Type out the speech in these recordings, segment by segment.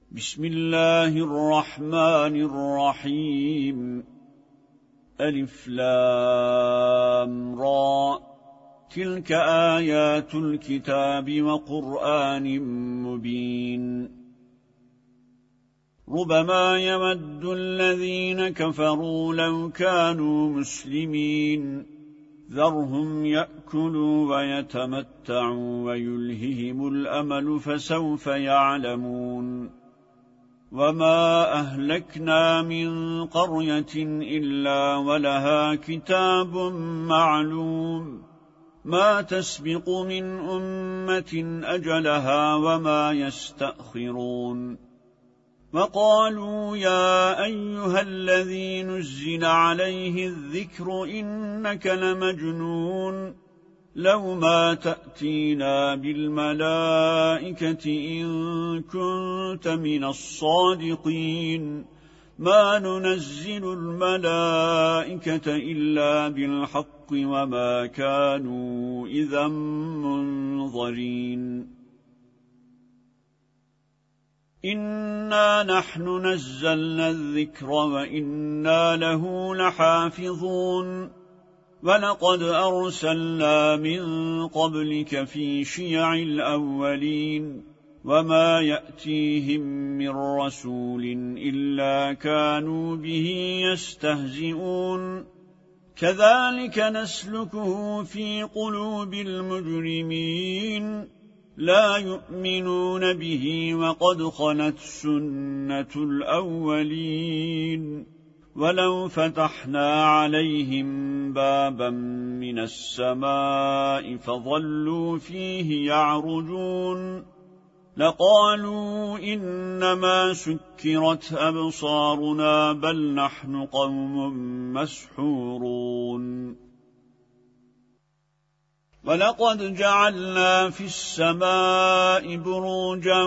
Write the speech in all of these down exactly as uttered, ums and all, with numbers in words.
بسم الله الرحمن الرحيم ألف لام را تلك آيات الكتاب وقرآن مبين ربما يود الذين كفروا لو كانوا مسلمين ذرهم يأكلوا ويتمتعوا ويلههم الأمل فسوف يعلمون وما أهلكنا من قرية إلا ولها كتاب معلوم ما تسبق من أمة أجلها وما يستأخرون وقالوا يا أيها الذي نزل عليه الذكر إنك لمجنون لو ما تأتينا بالملائكة إن كنت من الصادقين ما ننزل الملائكة إلا بالحق وما كانوا إذا منظرين إنا نحن نزلنا الذكر وإنا له لحافظون ولقد أرسلنا من قبلك في شيع الأولين وما يأتيهم من رسول إلا كانوا به يستهزئون كذلك نسلكه في قلوب المجرمين لا يؤمنون به وقد خلت سنة الأولين ولو فتحنا عليهم بابا من السماء فظلوا فيه يعرجون لقالوا إنما سكرت أبصارنا بل نحن قوم مسحورون ولقد جعلنا في السماء بروجا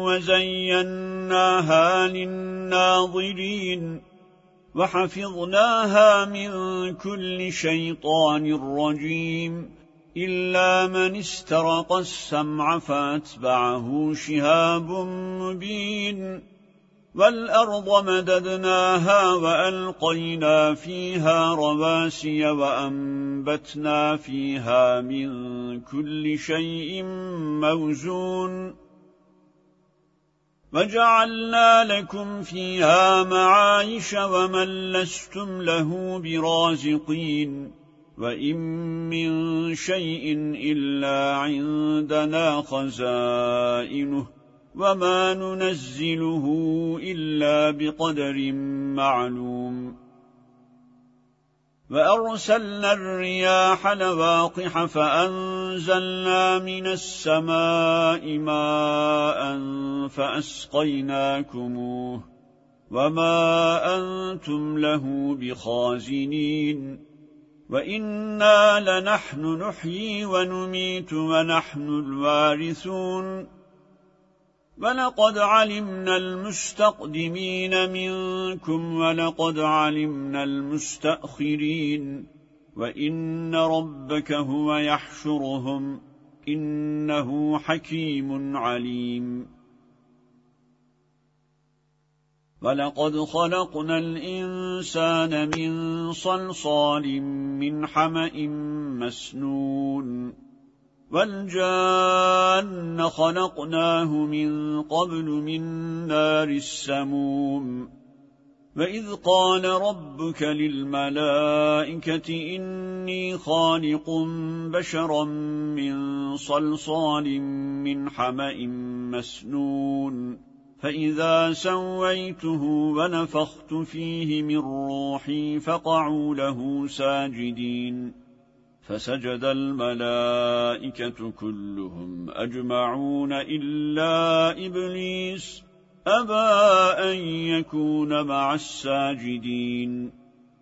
وزيناها للناظرين وحفظناها من كل شيطان رجيم إلا من استرق السمع فأتبعه شهاب مبين والأرض مددناها وألقينا فيها رواسي وأنبتنا فيها من كل شيء موزون وجعلنا لكم فيها معايش ومن لستم له برازقين وإن من شيء إلا عندنا خزائنه وما ننزله إلا بقدر معلوم وأرسلنا الرياح لواقح فأنزلنا من السماء ماء فأسقيناكموه وما أنتم له بخازنين وإنا لنحن نحيي ونميت ونحن الوارثون ولقد علمنا المستقدمين منكم ولقد علمنا المستأخرين وإن ربك هو يحشرهم إنه حكيم عليم ولقد خلقنا الإنسان من صلصال من حمأ مسنون والجان خلقناه من قبل من نار السموم وإذ قال ربك للملائكة إني خالق بشرا من صلصال من حمأ مسنون فإذا سويته ونفخت فيه من روحي فقعوا له ساجدين فسجد الملائكة كلهم أجمعون إلا إبليس أبى أن يكون مع الساجدين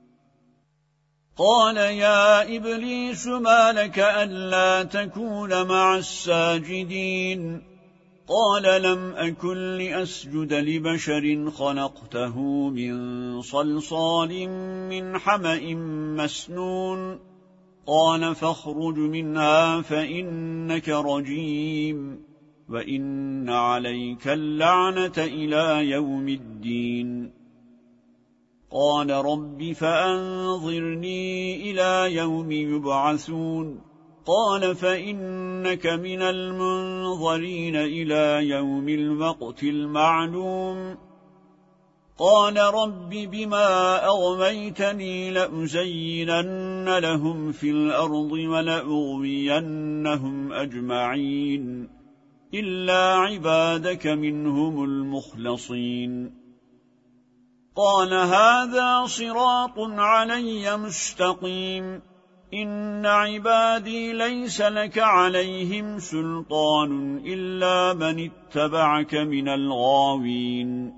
قال يا إبليس ما لك ألا تكون مع الساجدين قال لم أكن لأسجد لبشر خلقته من صلصال من حمأ مسنون قال فاخرج منها فإنك رجيم وإن عليك اللعنة إلى يوم الدين. قال رب فأنظرني إلى يوم يبعثون. قال فإنك من المنظرين إلى يوم الوقت المعلوم. قال رب بما أغويتني لأزينن لهم في الأرض ولأغوينهم أجمعين إلا عبادك منهم المخلصين. قال هذا صراط علي مستقيم. إن عبادي ليس لك عليهم سلطان إلا من اتبعك من الغاوين.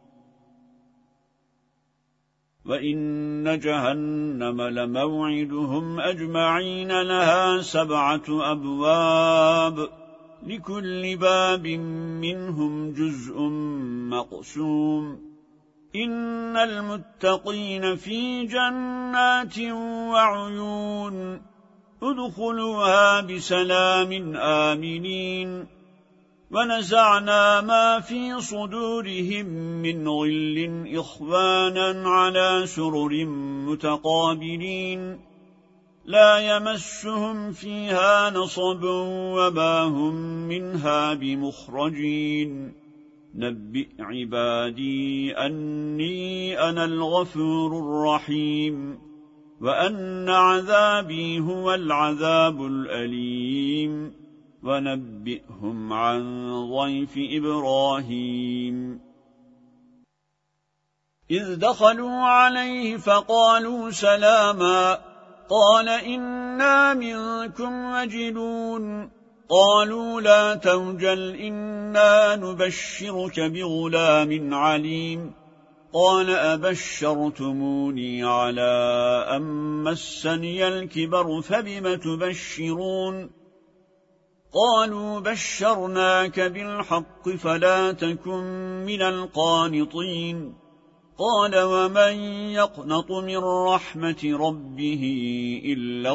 وإن جهنم لموعدهم أجمعين لها سبعة أبواب لكل باب منهم جزء مقسوم. إن المتقين في جنات وعيون ادخلوها بسلام آمنين. ونزعنا ما في صدورهم من غل إخوانا على سرر متقابلين لا يمسهم فيها نصب وما هم منها بمخرجين. نبئ عبادي أني أنا الغفور الرحيم وأن عذابي هو العذاب الأليم. ونبئهم عن ضيف إبراهيم إذ دخلوا عليه فقالوا سلاما قال إنا منكم وجلون. قالوا لا توجل إنا نبشرك بغلام عليم. قال أبشرتموني على أن مسني الكبر فبم تبشرون. قالوا بشرناك بالحق فلا تكن من القانطين. قال ومن يقنط من رحمة ربه إلا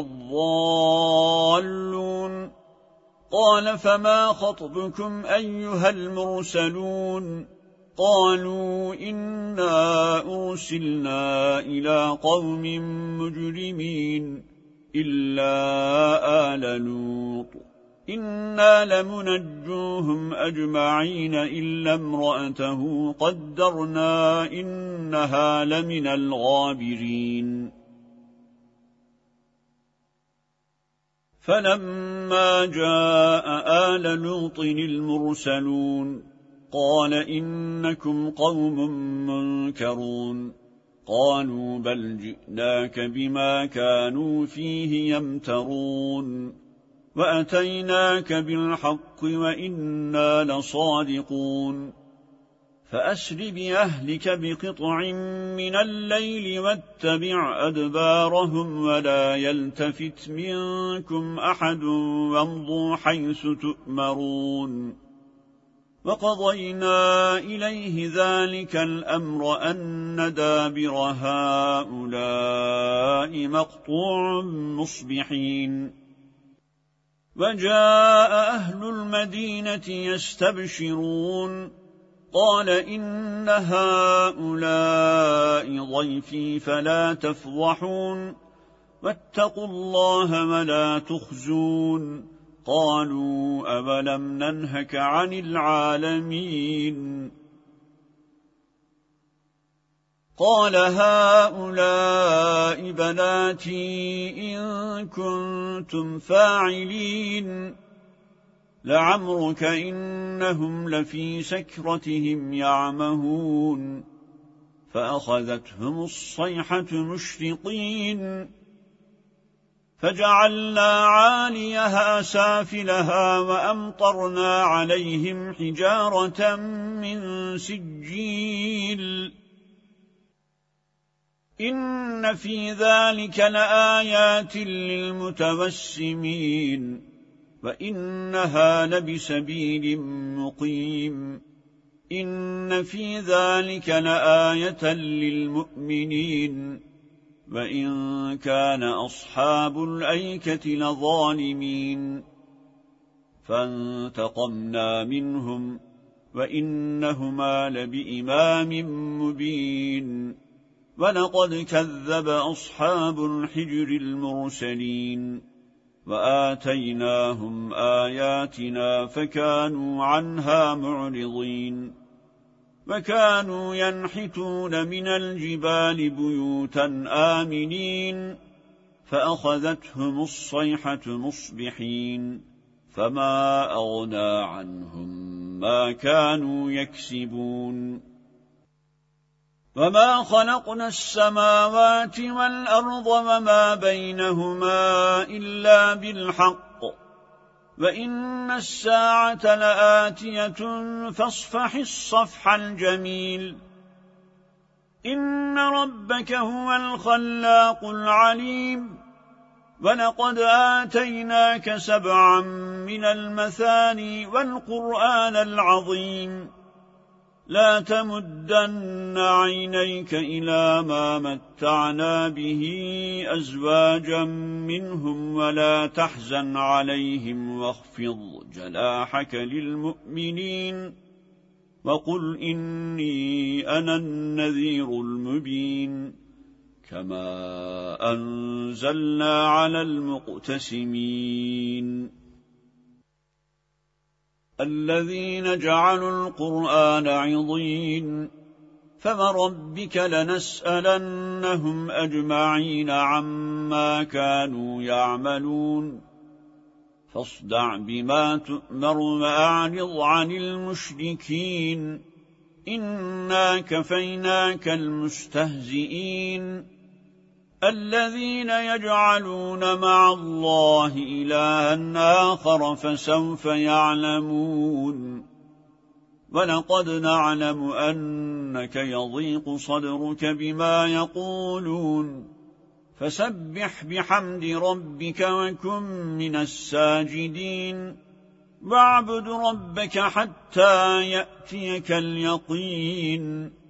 الضالون. قال فما خطبكم أيها المرسلون؟ قالوا إنا أرسلنا إلى قوم مجرمين إلا آل لوط إنا لمنجوهم أجمعين إلا امرأته قدرنا إنها لمن الغابرين. فلما جاء آل لوط المرسلون قال إنكم قوم منكرون. قالوا بل جئناك بما كانوا فيه يمترون وأتيناك بالحق وإنا لصادقون. فأسر بأهلك بقطع من الليل واتبع أدبارهم ولا يلتفت منكم أحد وامضوا حيث تؤمرون. وقضينا إليه ذلك الأمر أن دابر هؤلاء مقطوع مصبحين. وجاء أهل المدينة يستبشرون قال إن هؤلاء ضيفي فلا تفضحون واتقوا الله ولا تخزون. قالوا أولم ننهك عن العالمين؟ قال هؤلاء بناتي إن كنتم فاعلين. لعمرك إنهم لفي سكرتهم يعمهون. فأخذتهم الصيحة مشرقين فجعلنا عاليها سافلها وأمطرنا عليهم حجارة من سجيل. إن في ذلك لآيات للمتوسمين وإنها لبسبيل مقيم. إن في ذلك لآية للمؤمنين وإن كان أصحاب الأيكة لظالمين. فانتقمنا منهم وإنهما لبإمام مبين ولقد كذب أصحاب الحجر المرسلين وآتيناهم آياتنا فكانوا عنها معرضين وكانوا ينحتون من الجبال بيوتا آمنين فأخذتهم الصيحة مصبحين فما أغنى عنهم ما كانوا يكسبون وما خلقنا السماوات والأرض وما بينهما إلا بالحق وإن الساعة لآتية فاصفح الصفح الجميل إن ربك هو الخلاق العليم ولقد آتيناك سبعا من المثاني والقرآن العظيم لا تمدن عينيك إلى ما متعنا به أزواجا منهم ولا تحزن عليهم واخفض جناحك للمؤمنين وقل إني أنا النذير المبين كما أنزلنا على المقتسمين الذين جعلوا القرآن عضين فوربك لنسألنهم أجمعين عما كانوا يعملون فاصدع بما تؤمر وأعرض عن المشركين إنا كفيناك المستهزئين الذين يجعلون مع الله إلها آخر فسوف يعلمون ولقد نعلم أنك يضيق صدرك بما يقولون فسبح بحمد ربك وكن من الساجدين واعبد ربك حتى يأتيك اليقين